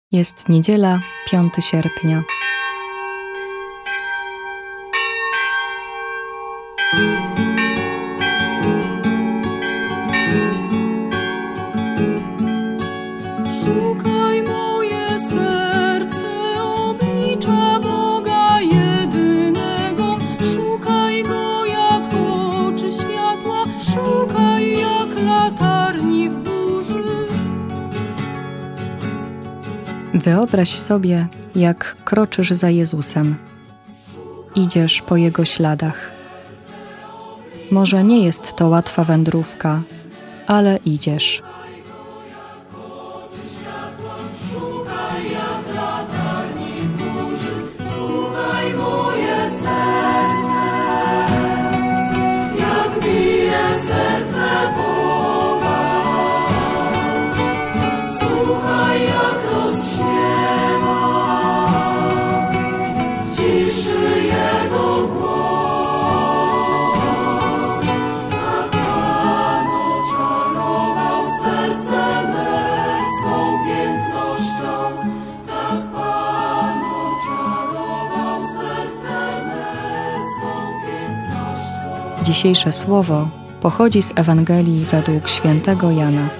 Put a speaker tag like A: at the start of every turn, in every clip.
A: Jest niedziela, 5 sierpnia.
B: Szukaj moje serce oblicza Boga jedynego. Szukaj Go jak oczy światła, szukaj jak latarni w burzy.
A: Wyobraź sobie, jak kroczysz za Jezusem. Idziesz po Jego śladach. Może nie jest to łatwa wędrówka, ale idziesz.
B: Szukaj jak latarni w burzy. Słuchaj moje serce, jak bije serce Boga. Słuchaj jak rozśpiewa w ciszy Jego głos. Tak Pan oczarował serce me swą pięknością. Tak Pan oczarował serce me swą pięknością.
A: Dzisiejsze słowo pochodzi z Ewangelii według świętego Jana.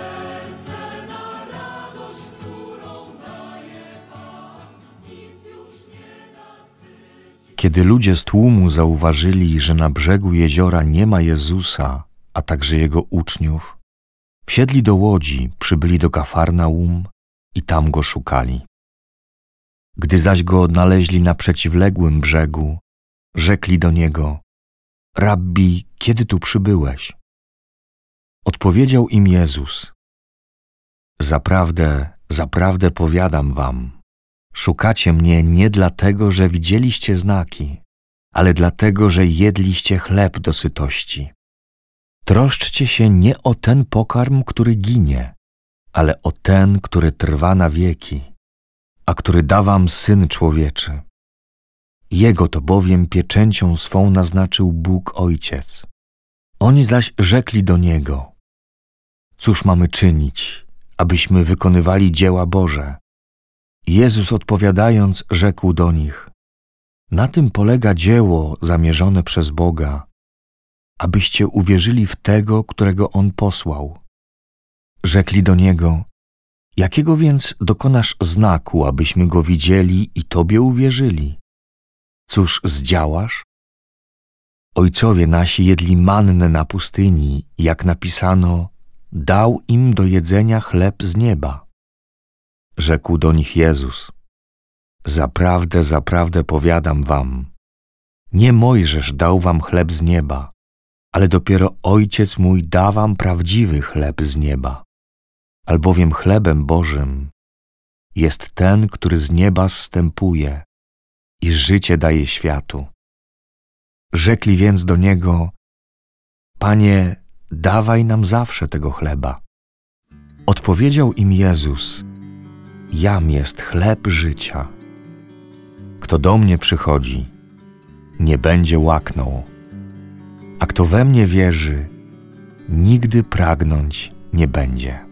C: Kiedy ludzie z tłumu zauważyli, że na brzegu jeziora nie ma Jezusa, a także Jego uczniów, wsiedli do łodzi, przybyli do Kafarnaum i tam Go szukali. Gdy zaś Go odnaleźli na przeciwległym brzegu, rzekli do Niego: Rabbi, kiedy tu przybyłeś? Odpowiedział im Jezus: Zaprawdę, zaprawdę powiadam wam, szukacie mnie nie dlatego, że widzieliście znaki, ale dlatego, że jedliście chleb do sytości. Troszczcie się nie o ten pokarm, który ginie, ale o ten, który trwa na wieki, a który da wam Syn Człowieczy. Jego to bowiem pieczęcią swą naznaczył Bóg Ojciec. Oni zaś rzekli do Niego: Cóż mamy czynić, abyśmy wykonywali dzieła Boże? Jezus odpowiadając rzekł do nich: Na tym polega dzieło zamierzone przez Boga, abyście uwierzyli w Tego, którego On posłał. Rzekli do Niego: Jakiego więc dokonasz znaku, abyśmy Go widzieli i Tobie uwierzyli? Cóż zdziałasz? Ojcowie nasi jedli mannę na pustyni, jak napisano: Dał im do jedzenia chleb z nieba. Rzekł do nich Jezus: Zaprawdę, zaprawdę powiadam wam, nie Mojżesz dał wam chleb z nieba, ale dopiero Ojciec mój da wam prawdziwy chleb z nieba. Albowiem chlebem Bożym jest ten, który z nieba zstępuje i życie daje światu. Rzekli więc do Niego: Panie, dawaj nam zawsze tego chleba. Odpowiedział im Jezus: Jam jest chleb życia. Kto do mnie przychodzi, nie będzie łaknął, a kto we mnie wierzy, nigdy pragnąć nie będzie.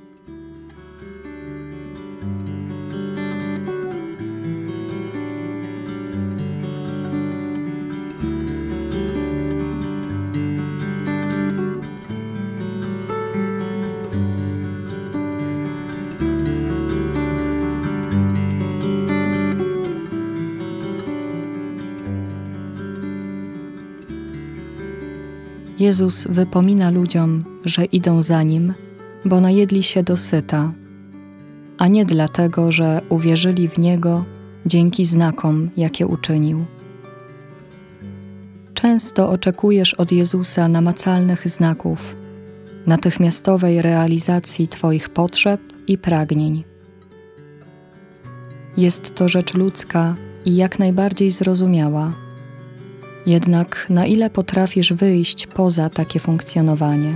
A: Jezus wypomina ludziom, że idą za Nim, bo najedli się dosyta, a nie dlatego, że uwierzyli w Niego dzięki znakom, jakie uczynił. Często oczekujesz od Jezusa namacalnych znaków, natychmiastowej realizacji Twoich potrzeb i pragnień. Jest to rzecz ludzka i jak najbardziej zrozumiała. Jednak na ile potrafisz wyjść poza takie funkcjonowanie?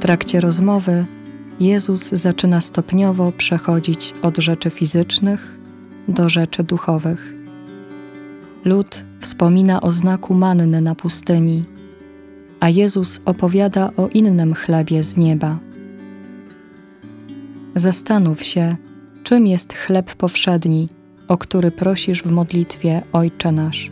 A: trakcie rozmowy Jezus zaczyna stopniowo przechodzić od rzeczy fizycznych do rzeczy duchowych. Lud wspomina o znaku manny na pustyni, a Jezus opowiada o innym chlebie z nieba. Zastanów się, czym jest chleb powszedni, o który prosisz w modlitwie Ojcze nasz.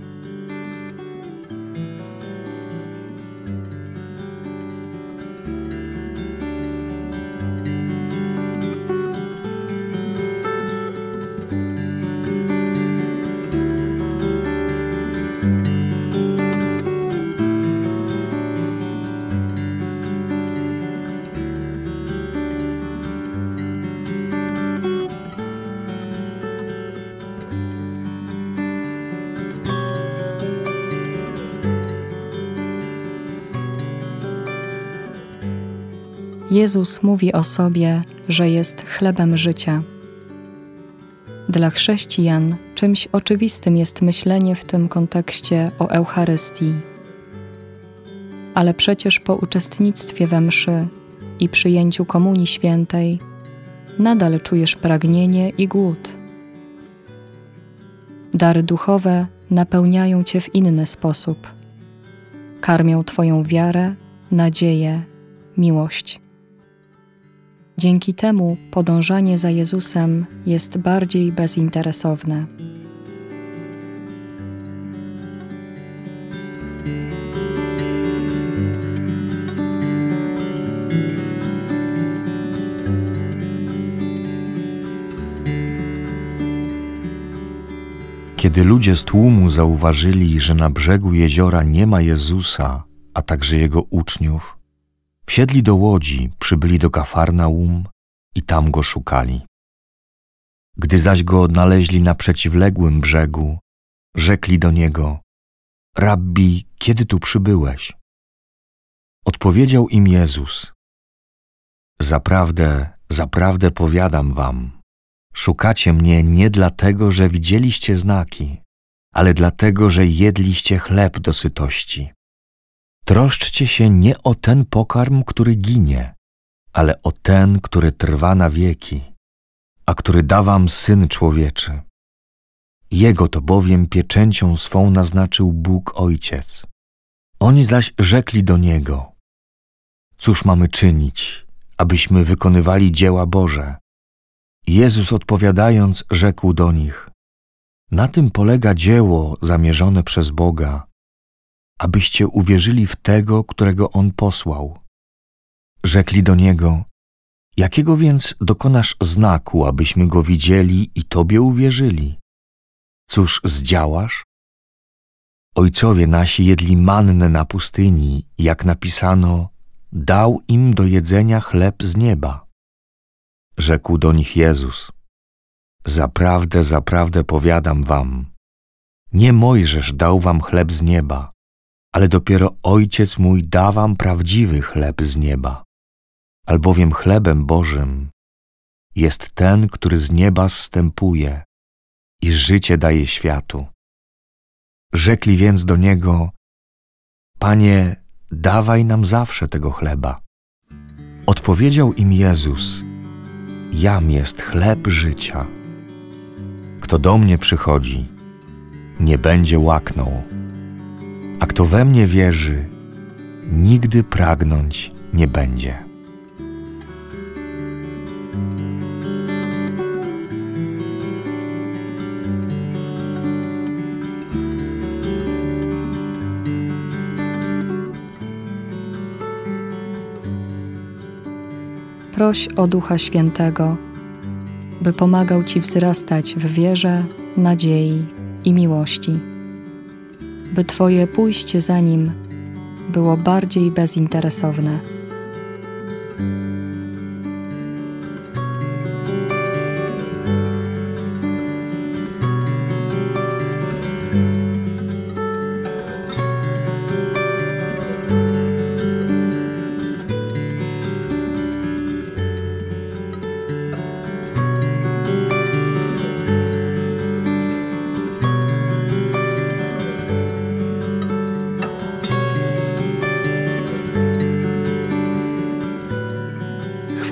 A: Jezus mówi o sobie, że jest chlebem życia. Dla chrześcijan czymś oczywistym jest myślenie w tym kontekście o Eucharystii. Ale przecież po uczestnictwie we mszy i przyjęciu Komunii Świętej nadal czujesz pragnienie i głód. Dary duchowe napełniają cię w inny sposób. Karmią twoją wiarę, nadzieję, miłość. Dzięki temu podążanie za Jezusem jest bardziej bezinteresowne.
C: Kiedy ludzie z tłumu zauważyli, że na brzegu jeziora nie ma Jezusa, a także Jego uczniów, wsiedli do łodzi, przybyli do Kafarnaum i tam Go szukali. Gdy zaś Go odnaleźli na przeciwległym brzegu, rzekli do Niego: Rabbi, kiedy tu przybyłeś? Odpowiedział im Jezus: Zaprawdę, zaprawdę powiadam wam, szukacie mnie nie dlatego, że widzieliście znaki, ale dlatego, że jedliście chleb do sytości. Troszczcie się nie o ten pokarm, który ginie, ale o ten, który trwa na wieki, a który da wam Syn Człowieczy. Jego to bowiem pieczęcią swą naznaczył Bóg Ojciec. Oni zaś rzekli do Niego: Cóż mamy czynić, abyśmy wykonywali dzieła Boże? Jezus odpowiadając rzekł do nich: Na tym polega dzieło zamierzone przez Boga, abyście uwierzyli w Tego, którego On posłał. Rzekli do Niego: Jakiego więc dokonasz znaku, abyśmy Go widzieli i Tobie uwierzyli? Cóż zdziałasz? Ojcowie nasi jedli mannę na pustyni, jak napisano: Dał im do jedzenia chleb z nieba. Rzekł do nich Jezus: Zaprawdę, zaprawdę powiadam wam, nie Mojżesz dał wam chleb z nieba, ale dopiero Ojciec mój da wam prawdziwy chleb z nieba. Albowiem chlebem Bożym jest ten, który z nieba zstępuje i życie daje światu. Rzekli więc do Niego: Panie, dawaj nam zawsze tego chleba. Odpowiedział im Jezus: Jam jest chleb życia. Kto do mnie przychodzi, nie będzie łaknął, a kto we mnie wierzy, nigdy pragnąć nie będzie.
A: Proś o Ducha Świętego, by pomagał Ci wzrastać w wierze, nadziei i miłości, by Twoje pójście za Nim było bardziej bezinteresowne.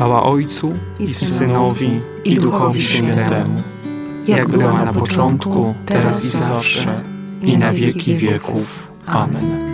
D: Chwała Ojcu i Synowi, i Duchowi Świętemu, jak była na początku, teraz i zawsze, i na wieki wieków. Amen.